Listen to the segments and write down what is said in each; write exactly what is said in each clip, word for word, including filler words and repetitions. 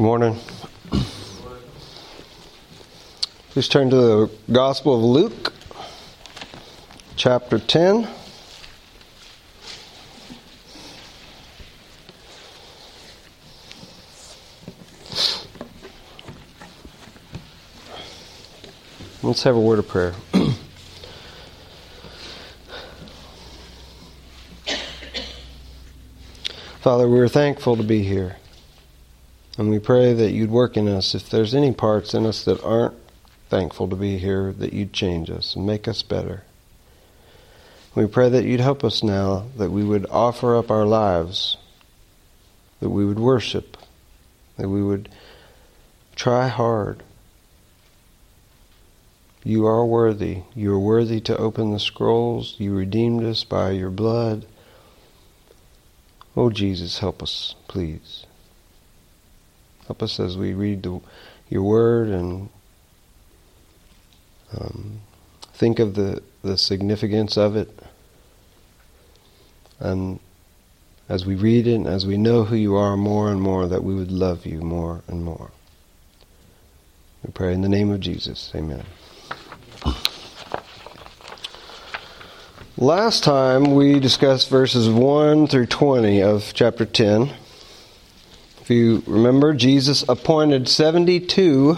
Good morning. Please turn to the Gospel of Luke, chapter ten. Let's have a word of prayer. Father, we're thankful to be here. And we pray that you'd work in us. If there's any parts in us that aren't thankful to be here, that you'd change us and make us better. We pray that you'd help us now, that we would offer up our lives, that we would worship, that we would try hard. You are worthy. You are worthy to open the scrolls. You redeemed us by your blood. Oh, Jesus, help us, please. Help us as we read the, your word and um, think of the, the significance of it. And as we read it and as we know who you are more and more, that we would love you more and more. We pray in the name of Jesus. Amen. Last time we discussed verses one through twenty of chapter ten. If you remember, Jesus appointed seventy-two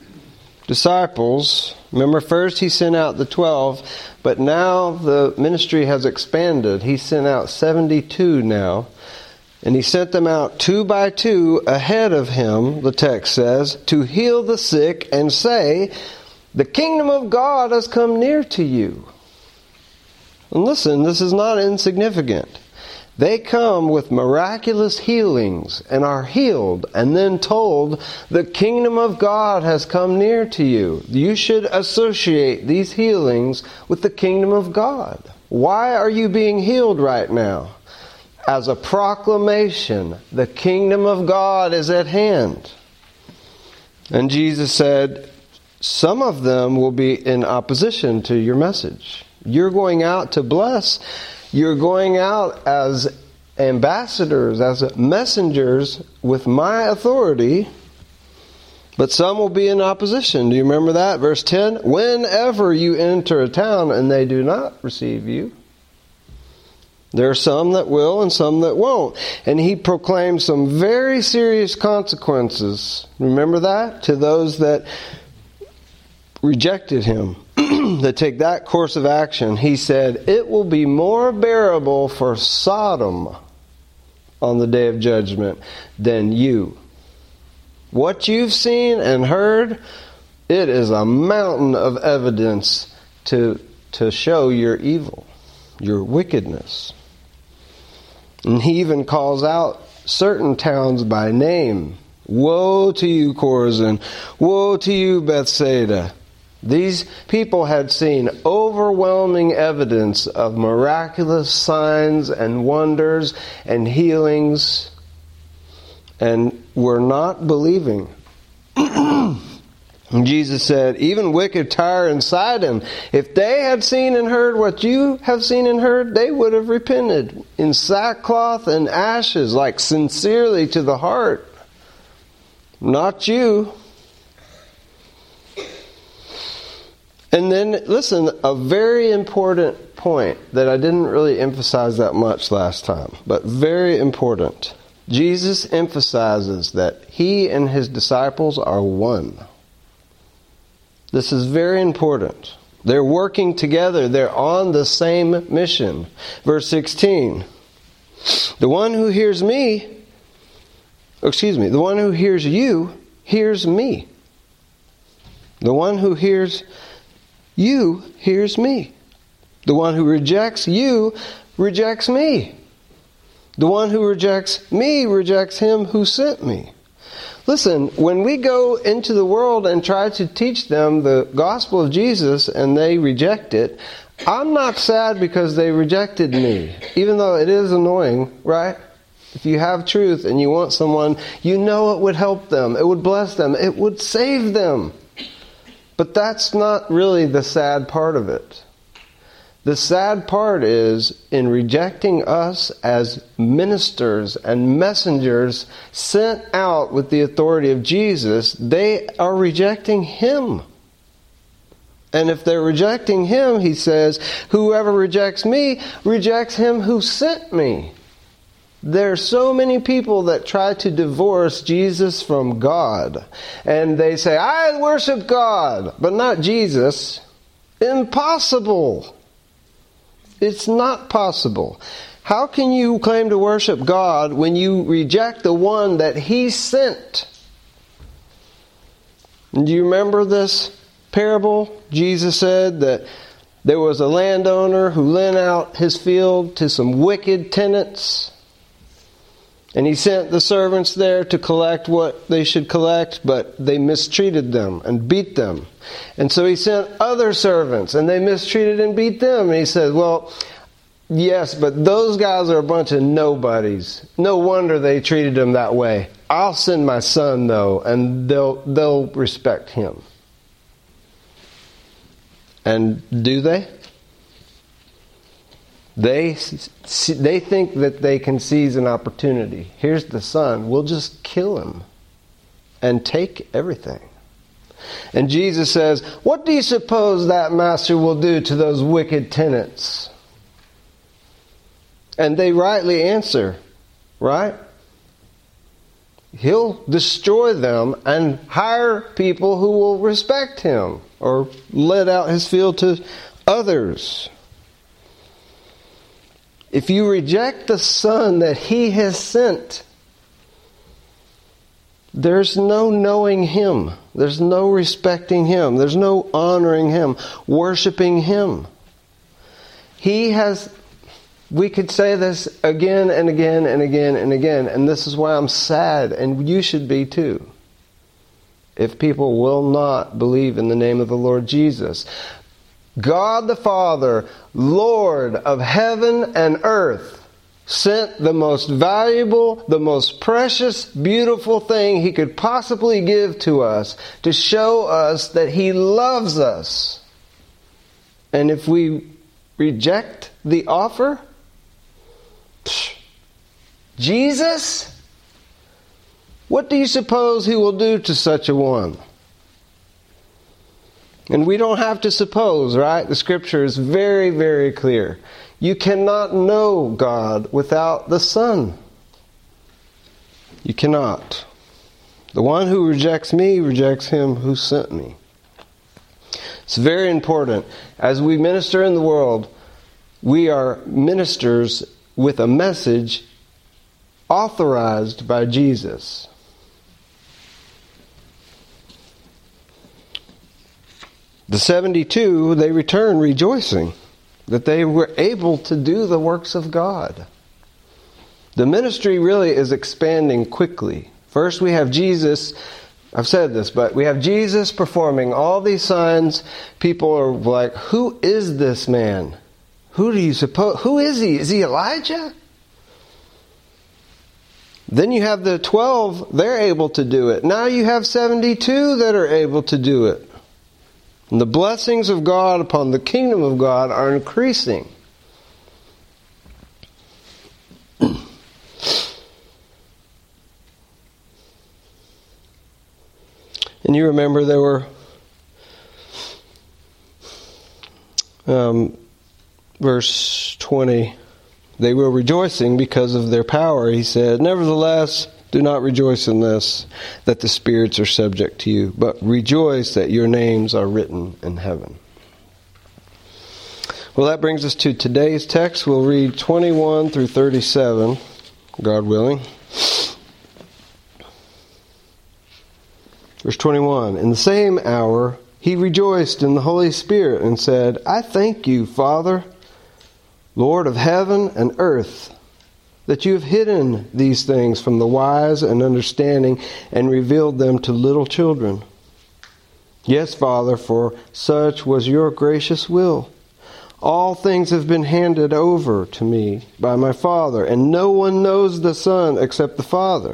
disciples. Remember, first he sent out the twelve, but now the ministry has expanded. He sent out seventy-two now, and he sent them out two by two ahead of him, the text says, to heal the sick and say, "The kingdom of God has come near to you." And listen, this is not insignificant. They come with miraculous healings and are healed and then told, "The kingdom of God has come near to you." You should associate these healings with the kingdom of God. Why are you being healed right now? As a proclamation, the kingdom of God is at hand. And Jesus said, some of them will be in opposition to your message. You're going out to bless. You're going out as ambassadors, as messengers with my authority, but some will be in opposition. Do you remember that? Verse ten, whenever you enter a town and they do not receive you, there are some that will and some that won't. And he proclaimed some very serious consequences. Remember that? To those that rejected him. That take that course of action. He said, it will be more bearable for Sodom on the day of judgment than you. What you've seen and heard, it is a mountain of evidence to, to show your evil, your wickedness. And he even calls out certain towns by name. Woe to you, Chorazin! Woe to you, Bethsaida! These people had seen overwhelming evidence of miraculous signs and wonders and healings and were not believing. And Jesus said, even wicked Tyre and Sidon, if they had seen and heard what you have seen and heard, they would have repented in sackcloth and ashes, like sincerely to the heart. Not you. And then, listen, a very important point that I didn't really emphasize that much last time, but very important. Jesus emphasizes that he and his disciples are one. This is very important. They're working together. They're on the same mission. Verse sixteen. The one who hears me, excuse me, the one who hears you, hears me. The one who hears you hears me. The one who rejects you rejects me. The one who rejects me rejects him who sent me. Listen, when we go into the world and try to teach them the gospel of Jesus and they reject it, I'm not sad because they rejected me, even though it is annoying, right? If you have truth and you want someone, you know it would help them, it would bless them, it would save them. But that's not really the sad part of it. The sad part is, in rejecting us as ministers and messengers sent out with the authority of Jesus, they are rejecting Him. And if they're rejecting Him, He says, whoever rejects me, rejects Him who sent me. There are so many people that try to divorce Jesus from God. And they say, I worship God, but not Jesus. Impossible. It's not possible. How can you claim to worship God when you reject the one that He sent? Do you remember this parable? Jesus said that there was a landowner who lent out his field to some wicked tenants. And he sent the servants there to collect what they should collect, but they mistreated them and beat them. And so he sent other servants, and they mistreated and beat them. And he said, well, yes, but those guys are a bunch of nobodies. No wonder they treated him that way. I'll send my son, though, and they'll they'll respect him. And do they? They they think that they can seize an opportunity. Here's the son. We'll just kill him and take everything. And Jesus says, what do you suppose that master will do to those wicked tenants? And they rightly answer, right? He'll destroy them and hire people who will respect him or let out his field to others. If you reject the Son that He has sent, there's no knowing Him. There's no respecting Him. There's no honoring Him, worshiping Him. He has, we could say this again and again and again and again, and this is why I'm sad, and you should be too, if people will not believe in the name of the Lord Jesus. God the Father, Lord of heaven and earth, sent the most valuable, the most precious, beautiful thing He could possibly give to us to show us that He loves us. And if we reject the offer, Jesus, what do you suppose He will do to such a one? And we don't have to suppose, right? The Scripture is very, very clear. You cannot know God without the Son. You cannot. The one who rejects me rejects Him who sent me. It's very important. As we minister in the world, we are ministers with a message authorized by Jesus. The seventy-two, they returned rejoicing that they were able to do the works of God. The ministry really is expanding quickly. First we have Jesus, I've said this, but we have Jesus performing all these signs. People are like, who is this man? Who do you suppose? Who is he? Is he Elijah? Then you have the twelve, they're able to do it. Now you have seventy-two that are able to do it. And the blessings of God upon the kingdom of God are increasing. And you remember there were um, verse twenty, they were rejoicing because of their power. He said, nevertheless, do not rejoice in this, that the spirits are subject to you, but rejoice that your names are written in heaven. Well, that brings us to today's text. We'll read twenty-one through thirty-seven, God willing. Verse twenty-one, in the same hour he rejoiced in the Holy Spirit and said, I thank you, Father, Lord of heaven and earth, that you have hidden these things from the wise and understanding and revealed them to little children. Yes, Father, for such was your gracious will. All things have been handed over to me by my Father, and no one knows the Son except the Father,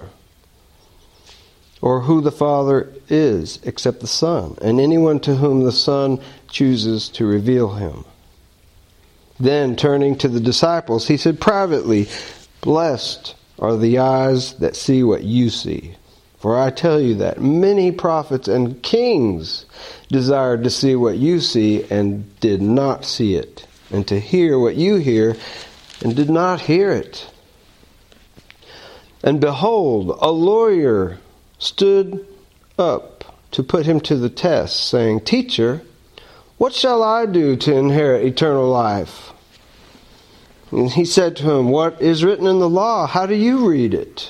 or who the Father is except the Son, and anyone to whom the Son chooses to reveal him. Then, turning to the disciples, he said privately, "Blessed are the eyes that see what you see. For I tell you that many prophets and kings desired to see what you see and did not see it, and to hear what you hear and did not hear it. And behold, a lawyer stood up to put him to the test, saying, 'Teacher, what shall I do to inherit eternal life?' And he said to him, 'What is written in the law? How do you read it?'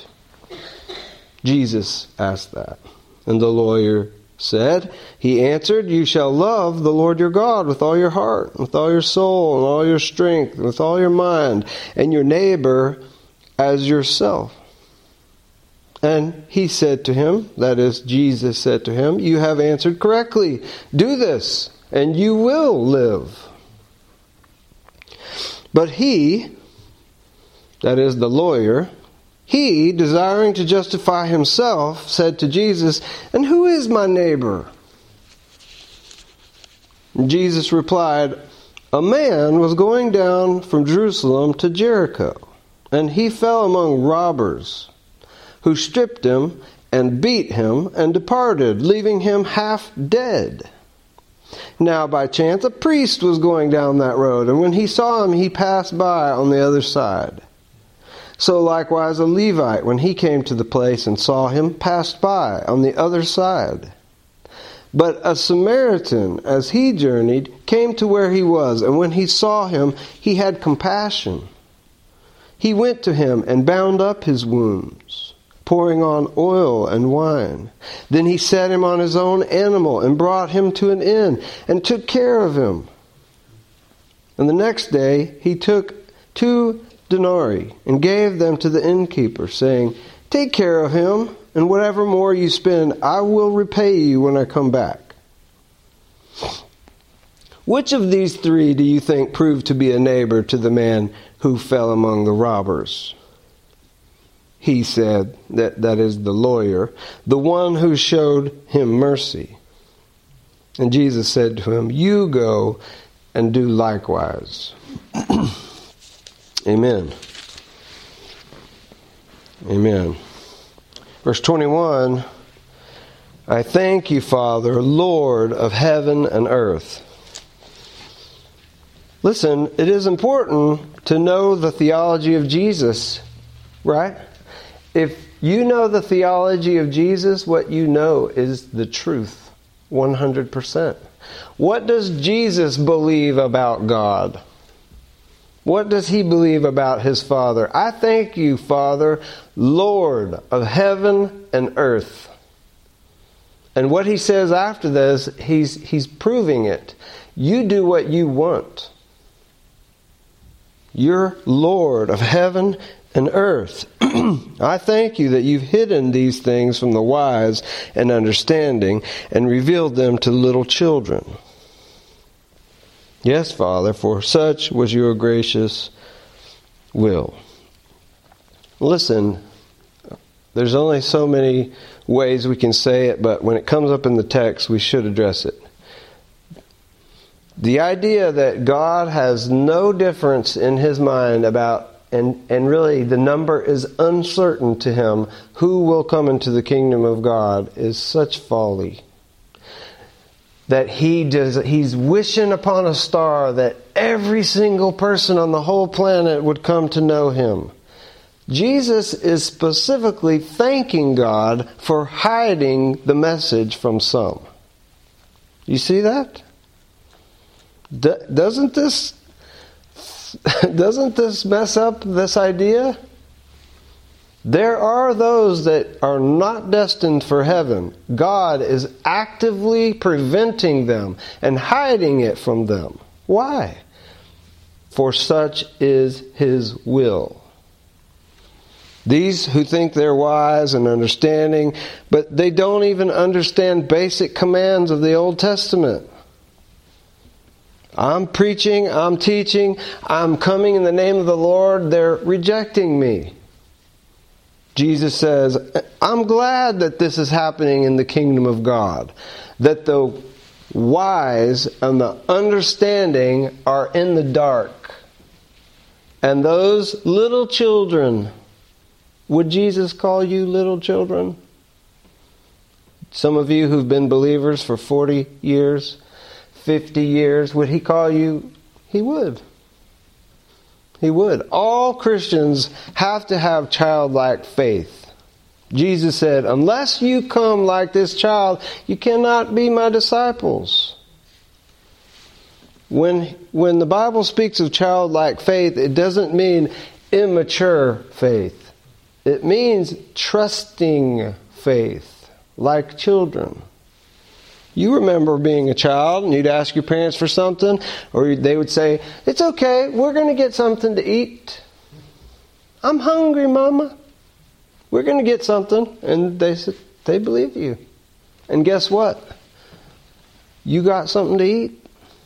Jesus asked that. And the lawyer said, he answered, 'You shall love the Lord your God with all your heart, with all your soul, and all your strength, with all your mind, and your neighbor as yourself.' And he said to him," that is, Jesus said to him, "You have answered correctly. Do this, and you will live." But he," that is, the lawyer, "he, desiring to justify himself, said to Jesus, 'And who is my neighbor?' And Jesus replied, 'A man was going down from Jerusalem to Jericho, and he fell among robbers, who stripped him and beat him and departed, leaving him half dead. Now by chance a priest was going down that road, and when he saw him, he passed by on the other side. So likewise a Levite, when he came to the place and saw him, passed by on the other side. But a Samaritan, as he journeyed, came to where he was, and when he saw him, he had compassion. He went to him and bound up his wounds, pouring on oil and wine. Then he set him on his own animal and brought him to an inn and took care of him. And the next day he took two denarii and gave them to the innkeeper, saying, 'Take care of him, and whatever more you spend, I will repay you when I come back.' Which of these three do you think proved to be a neighbor to the man who fell among the robbers?" He said, that, that is the lawyer, "The one who showed him mercy." And Jesus said to him, "You go and do likewise." Amen. Amen. Verse twenty-one, "I thank you, Father, Lord of heaven and earth." Listen, it is important to know the theology of Jesus, right? If you know the theology of Jesus, what you know is the truth, one hundred percent. What does Jesus believe about God? What does he believe about his Father? "I thank you, Father, Lord of heaven and earth." And what he says after this, he's, he's proving it. You do what you want. You're Lord of heaven and earth. I thank you that you've hidden these things from the wise and understanding and revealed them to little children. Yes, Father, for such was your gracious will. Listen, there's only so many ways we can say it, but when it comes up in the text, we should address it. The idea that God has no difference in his mind about, and, and really the number is uncertain to him, who will come into the kingdom of God, is such folly. That he does, he's wishing upon a star that every single person on the whole planet would come to know him. Jesus is specifically thanking God for hiding the message from some. You see that? D- doesn't this doesn't this mess up this idea? There are those that are not destined for heaven. God is actively preventing them and hiding it from them. Why? For such is his will. These who think they're wise and understanding, but they don't even understand basic commands of the Old Testament. I'm preaching, I'm teaching, I'm coming in the name of the Lord, they're rejecting me. Jesus says, I'm glad that this is happening in the kingdom of God. That the wise and the understanding are in the dark. And those little children, would Jesus call you little children? Some of you who've been believers for forty years, fifty years, would he call you? He would. He would. All Christians have to have childlike faith. Jesus said, unless you come like this child, you cannot be my disciples. When, when the Bible speaks of childlike faith, it doesn't mean immature faith. It means trusting faith, like children. You remember being a child and you'd ask your parents for something, or they would say, it's okay, we're going to get something to eat. I'm hungry, Mama. We're going to get something. And they said, they believe you. And guess what? You got something to eat.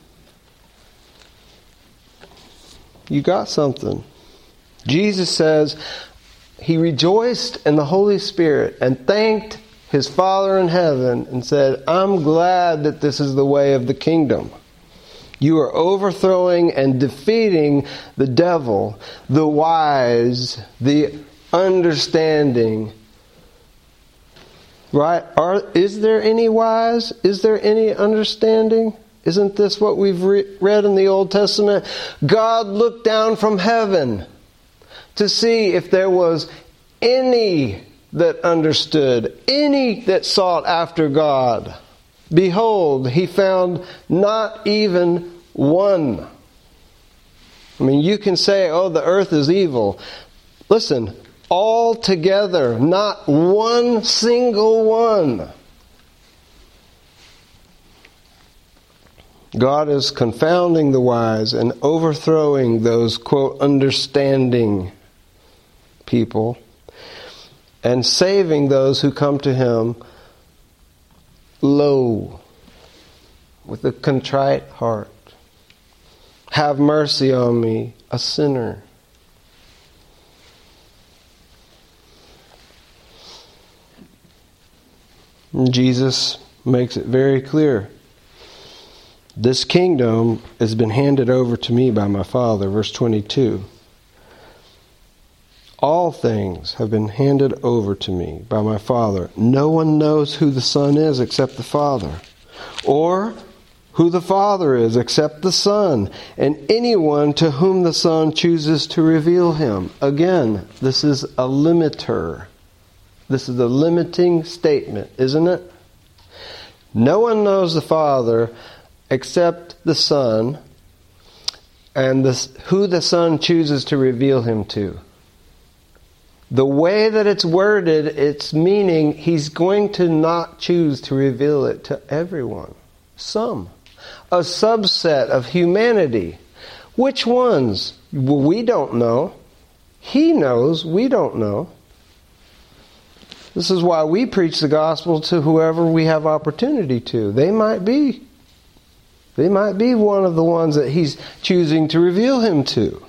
You got something. Jesus says he rejoiced in the Holy Spirit and thanked his Father in heaven and said, I'm glad that this is the way of the kingdom. You are overthrowing and defeating the devil, the wise, the understanding. Right? Are, is there any wise? Is there any understanding? Isn't this what we've re- read in the Old Testament? God looked down from heaven to see if there was any that understood, any that sought after God. Behold, he found not even one. I mean, you can say, oh, the earth is evil. Listen, all together, not one single one. God is confounding the wise and overthrowing those, quote, understanding people, and saving those who come to him low, with a contrite heart. Have mercy on me, a sinner. And Jesus makes it very clear. This kingdom has been handed over to me by my Father, verse twenty-two. All things have been handed over to me by my Father. No one knows who the Son is except the Father, or who the Father is except the Son, and anyone to whom the Son chooses to reveal him. Again, this is a limiter. This is a limiting statement, isn't it? No one knows the Father except the Son, and the, who the Son chooses to reveal him to. The way that it's worded, it's meaning he's going to not choose to reveal it to everyone. Some. A subset of humanity. Which ones? Well, we don't know. He knows. We don't know. This is why we preach the gospel to whoever we have opportunity to. They might be. They might be one of the ones that he's choosing to reveal him to.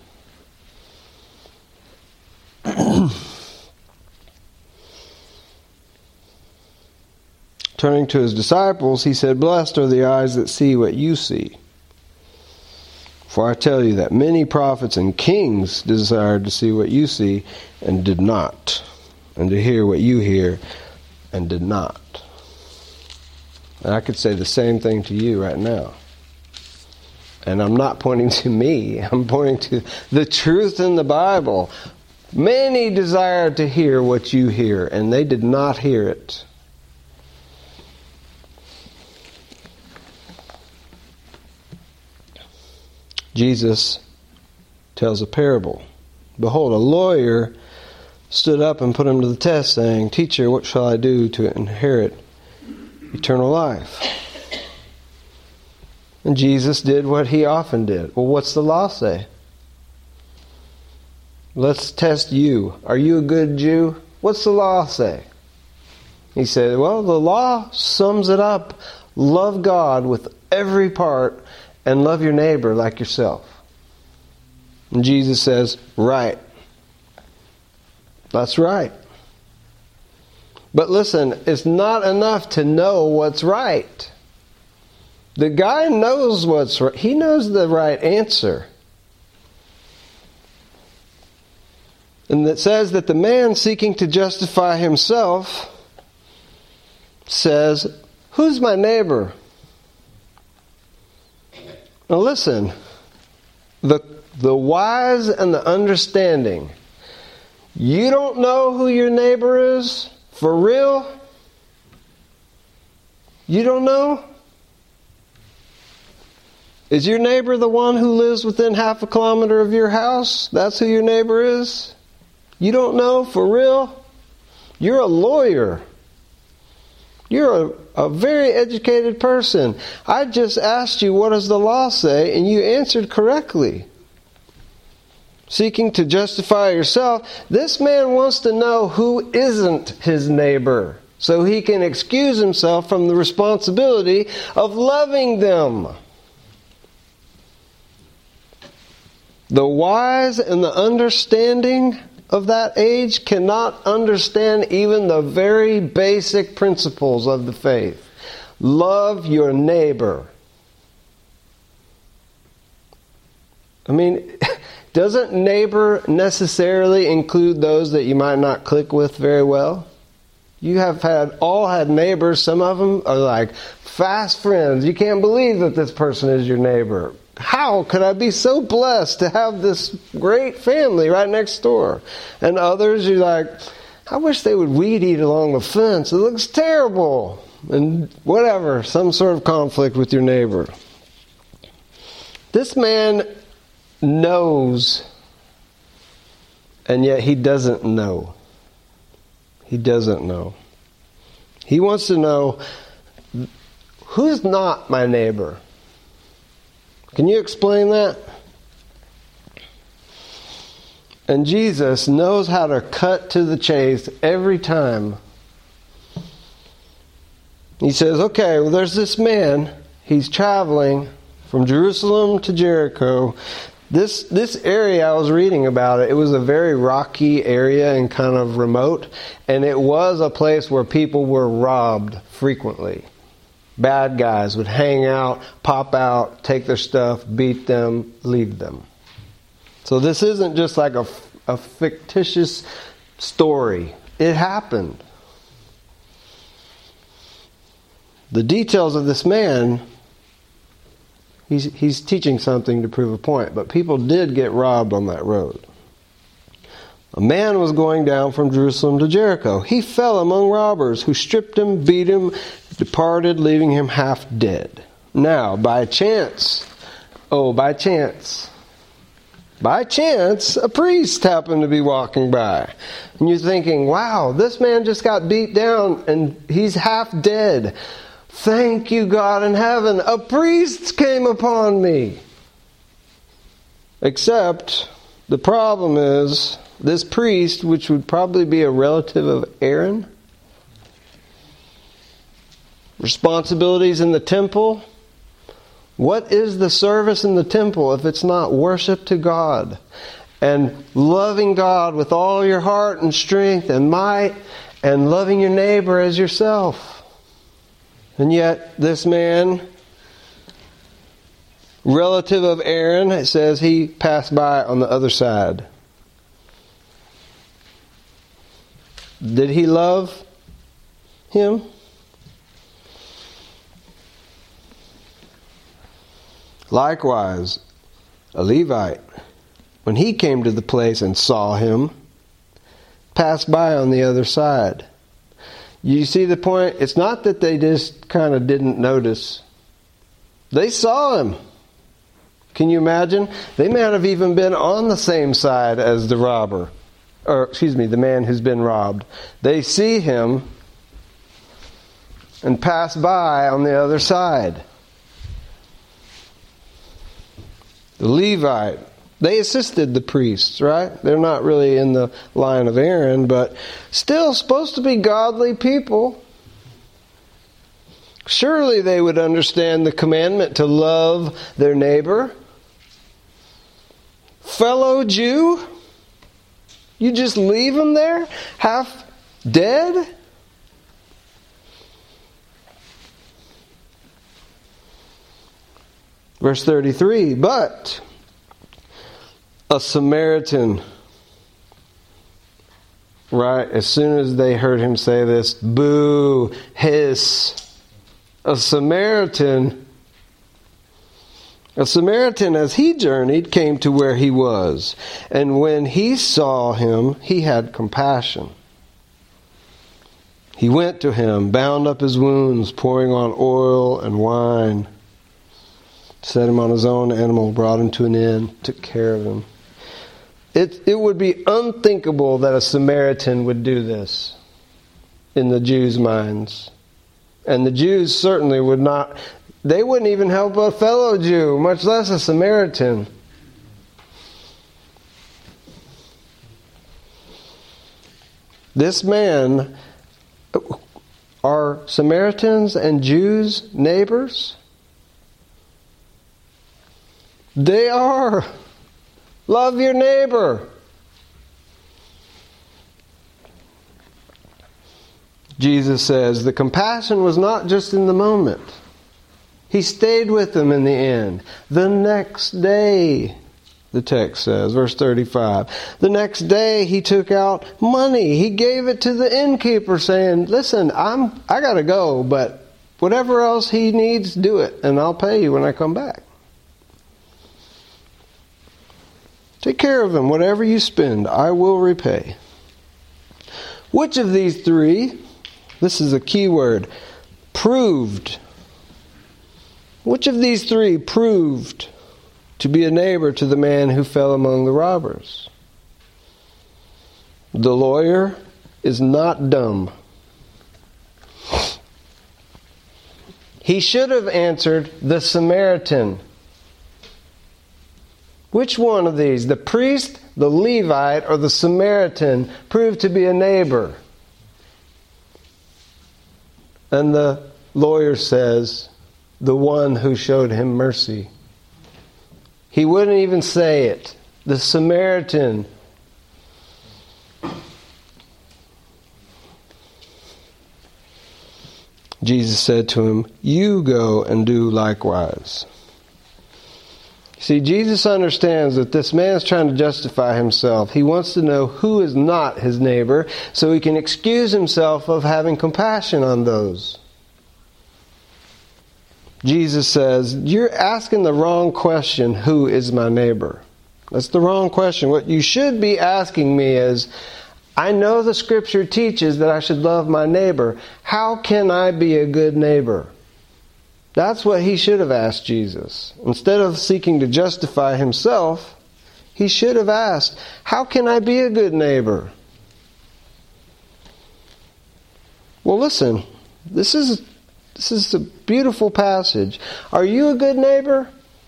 Turning to his disciples, he said, blessed are the eyes that see what you see. For I tell you that many prophets and kings desired to see what you see and did not, and to hear what you hear and did not. And I could say the same thing to you right now. And I'm not pointing to me. I'm pointing to the truth in the Bible. Many desired to hear what you hear, and they did not hear it. Jesus tells a parable. Behold, a lawyer stood up and put him to the test, saying, Teacher, what shall I do to inherit eternal life? And Jesus did what he often did. Well, what's the law say? Let's test you. Are you a good Jew? What's the law say? He said, well, the law sums it up. Love God with every part and love your neighbor like yourself. And Jesus says, right. That's right. But listen, it's not enough to know what's right. The guy knows what's right. He knows the right answer. And it says that the man seeking to justify himself says, "Who's my neighbor?" Now listen, the, the wise and the understanding, you don't know who your neighbor is? For real? You don't know? Is your neighbor the one who lives within half a kilometer of your house? That's who your neighbor is? You don't know? For real? You're a lawyer. You're a, a very educated person. I just asked you, what does the law say? And you answered correctly. Seeking to justify yourself, this man wants to know who isn't his neighbor, so he can excuse himself from the responsibility of loving them. The wise and the understanding of that age cannot understand even the very basic principles of the faith. Love your neighbor. I mean, doesn't neighbor necessarily include those that you might not click with very well? You have had all had neighbors. Some of them are like fast friends. You can't believe that this person is your neighbor. How could I be so blessed to have this great family right next door? And others, you're like, I wish they would weed eat along the fence. It looks terrible. And whatever, some sort of conflict with your neighbor. This man knows, and yet he doesn't know. He doesn't know. He wants to know, who's not my neighbor? Can you explain that? And Jesus knows how to cut to the chase every time. He says, okay, well, there's this man. He's traveling from Jerusalem to Jericho. This this area, I was reading about it, it was a very rocky area and kind of remote. And it was a place where people were robbed frequently. Bad guys would hang out, pop out, take their stuff, beat them, leave them. So this isn't just like a, a fictitious story. It happened. The details of this man, he's, he's teaching something to prove a point. But people did get robbed on that road. A man was going down from Jerusalem to Jericho. He fell among robbers who stripped him, beat him, departed, leaving him half dead. Now, by chance, oh, by chance, by chance, a priest happened to be walking by. And you're thinking, wow, this man just got beat down and he's half dead. Thank you, God in heaven. A priest came upon me. Except, the problem is, this priest, which would probably be a relative of Aaron, responsibilities in the temple. What is the service in the temple if it's not worship to God and loving God with all your heart and strength and might and loving your neighbor as yourself? And yet this man, relative of Aaron, it says he passed by on the other side. Did he love him? Likewise, a Levite, when he came to the place and saw him, passed by on the other side. You see the point? It's not that they just kind of didn't notice. They saw him. Can you imagine? They might have even been on the same side as the robber. Or, excuse me, the man who's been robbed. They see him and pass by on the other side. The Levite, they assisted the priests, right? They're not really in the line of Aaron, but still supposed to be godly people. Surely they would understand the commandment to love their neighbor. Fellow Jew? You just leave him there, half dead? Verse thirty-three, but a Samaritan, right, as soon as they heard him say this, boo, hiss. A Samaritan, a Samaritan as he journeyed came to where he was. And when he saw him, he had compassion. He went to him, bound up his wounds, pouring on oil and wine, set him on his own animal, brought him to an inn, took care of him. It, it would be unthinkable that a Samaritan would do this in the Jews' minds. And the Jews certainly would not, they wouldn't even help a fellow Jew, much less a Samaritan. This man, are Samaritans and Jews neighbors? They are. Love your neighbor. Jesus says the compassion was not just in the moment. He stayed with them in the end. The next day, the text says, verse thirty-five, the next day he took out money. He gave it to the innkeeper saying, listen, I'm, I got to go, but whatever else he needs, do it, and I'll pay you when I come back. Take care of him. Whatever you spend, I will repay. Which of these three, this is a key word, proved, which of these three proved to be a neighbor to the man who fell among the robbers? The lawyer is not dumb. He should have answered the Samaritan. Which one of these, the priest, the Levite, or the Samaritan, proved to be a neighbor? And the lawyer says, the one who showed him mercy. He wouldn't even say it. The Samaritan. Jesus said to him, you go and do likewise. See, Jesus understands that this man is trying to justify himself. He wants to know who is not his neighbor so he can excuse himself of having compassion on those. Jesus says, you're asking the wrong question, who is my neighbor? That's the wrong question. What you should be asking me is, I know the Scripture teaches that I should love my neighbor. How can I be a good neighbor? That's what he should have asked Jesus. Instead of seeking to justify himself, he should have asked, how can I be a good neighbor? Well, listen, this is this is a beautiful passage. Are you a good neighbor?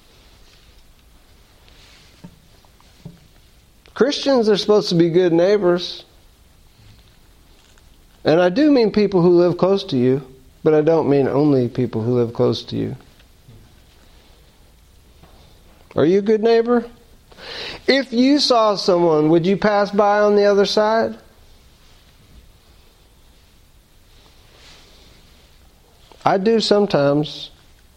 Christians are supposed to be good neighbors. And I do mean people who live close to you. But I don't mean only people who live close to you. Are you a good neighbor? If you saw someone, would you pass by on the other side? I do sometimes.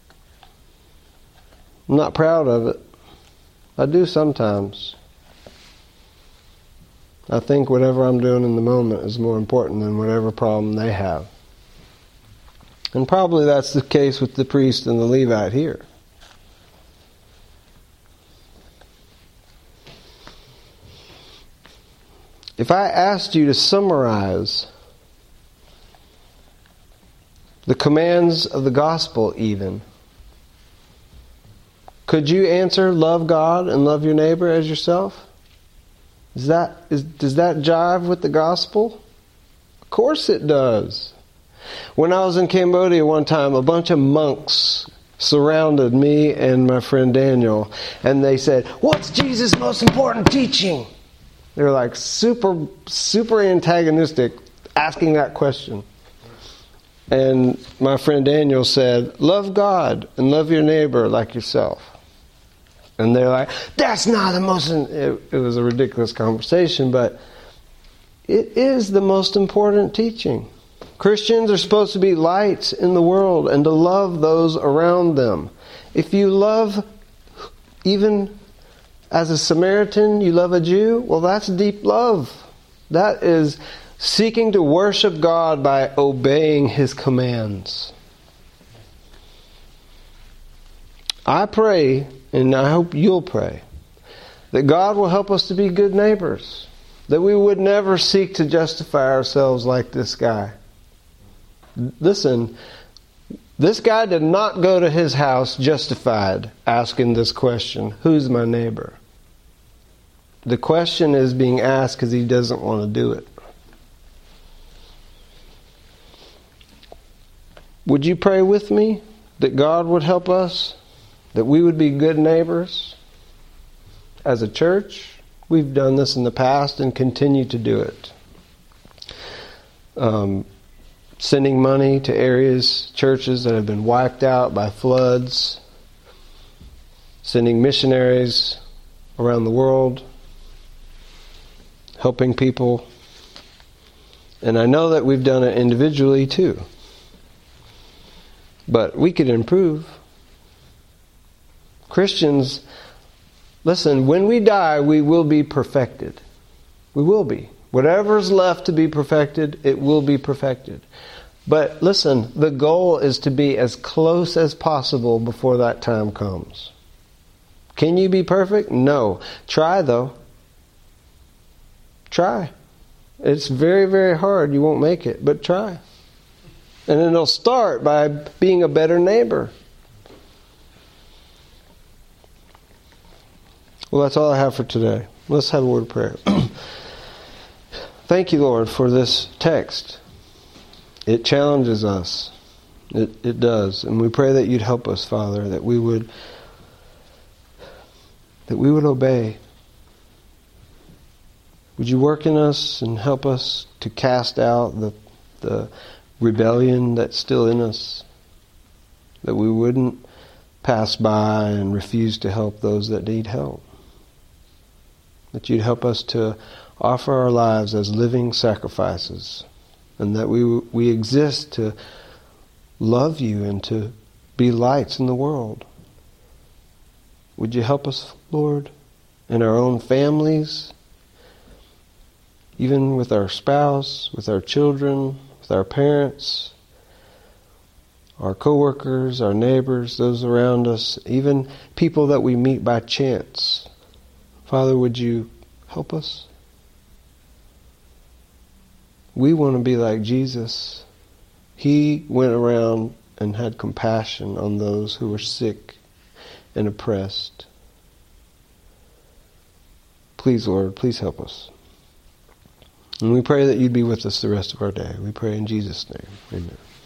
I'm not proud of it. I do sometimes. I think whatever I'm doing in the moment is more important than whatever problem they have. And probably that's the case with the priest and the Levite here. If I asked you to summarize the commands of the gospel even, could you answer love God and love your neighbor as yourself? Is that, is, does that jive with the gospel? Of course it does. When I was in Cambodia one time, a bunch of monks surrounded me and my friend Daniel, and they said, what's Jesus' most important teaching? They were like super, super antagonistic, asking that question. And my friend Daniel said, love God and love your neighbor like yourself. And they're like, that's not the most... It, it was a ridiculous conversation, but it is the most important teaching. Christians are supposed to be lights in the world and to love those around them. If you love, even as a Samaritan, you love a Jew, well, that's deep love. That is seeking to worship God by obeying His commands. I pray, and I hope you'll pray, that God will help us to be good neighbors. That we would never seek to justify ourselves like this guy. Listen, this guy did not go to his house justified asking this question, who's my neighbor? The question is being asked because he doesn't want to do it. Would you pray with me that God would help us? That we would be good neighbors as a church? We've done this in the past and continue to do it. Um, sending money to areas, churches that have been wiped out by floods. Sending missionaries around the world. Helping people. And I know that we've done it individually too. But we could improve. Christians, listen, when we die, we will be perfected. We will be. Whatever's left to be perfected, it will be perfected. But listen, the goal is to be as close as possible before that time comes. Can you be perfect? No. Try though. Try. It's very, very hard. You won't make it, but try. And it'll start by being a better neighbor. Well, that's all I have for today. Let's have a word of prayer. Thank you, Lord, for this text. It challenges us. It, it does. And we pray that you'd help us, Father, that we would that we would obey. Would you work in us and help us to cast out the the rebellion that's still in us? That we wouldn't pass by and refuse to help those that need help. That you'd help us to offer our lives as living sacrifices, and that we we exist to love you and to be lights in the world. Would you help us, Lord, in our own families, even with our spouse, with our children, with our parents, our co-workers, our neighbors, those around us, even people that we meet by chance. Father, would you help us? We want to be like Jesus. He went around and had compassion on those who were sick and oppressed. Please, Lord, please help us. And we pray that you'd be with us the rest of our day. We pray in Jesus' name. Amen.